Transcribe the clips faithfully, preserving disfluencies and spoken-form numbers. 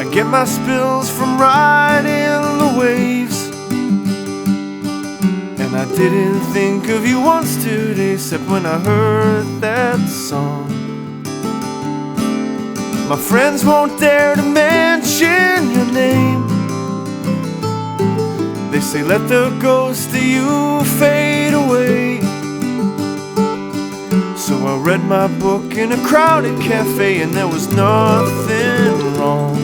get my spills from riding the waves, and I didn't think of you once today, except when I heard that song. My friends won't dare to mention your name. They say let the ghost of you fade away. So I read my book in a crowded cafe, and there was nothing wrong.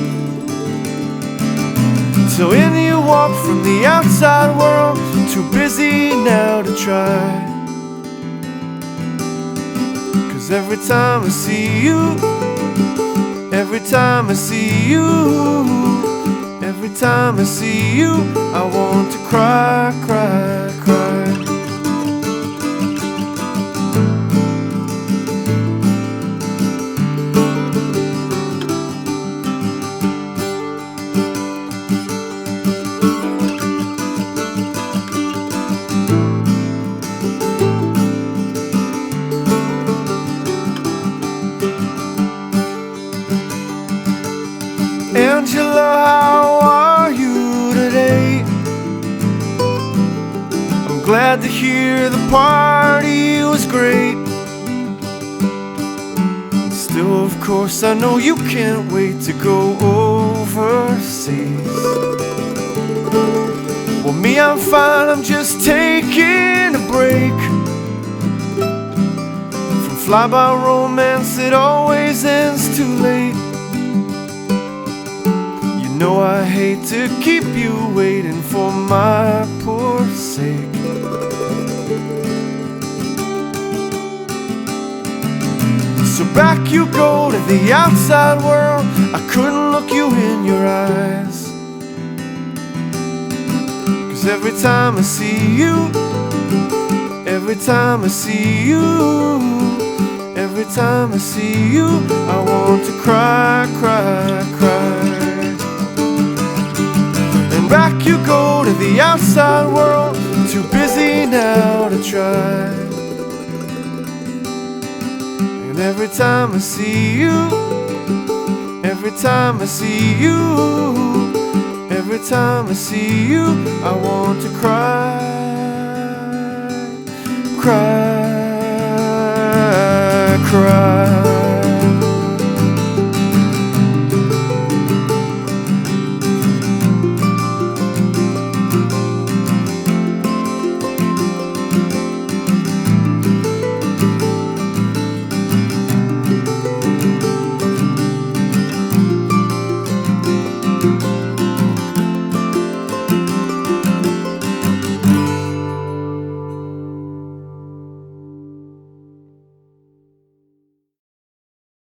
So in you walk from the outside world, too busy now to try. 'Cause every time I see you, every time I see you, every time I see you, I want to cry, cry, cry. Angela, how are you today? I'm glad to hear the party was great. Still, of course, I know you can't wait to go overseas. Well, me, I'm fine, I'm just taking a break from fly-by romance that always ends too late. You know I hate to keep you waiting for my poor sake. So back you go to the outside world, I couldn't look you in your eyes. 'Cause every time I see you, every time I see you, every time I see you, I want to cry, cry, cry. Back you go to the outside world, too busy now to try. And every time I see you, every time I see you, every time I see you, I want to cry, cry, cry.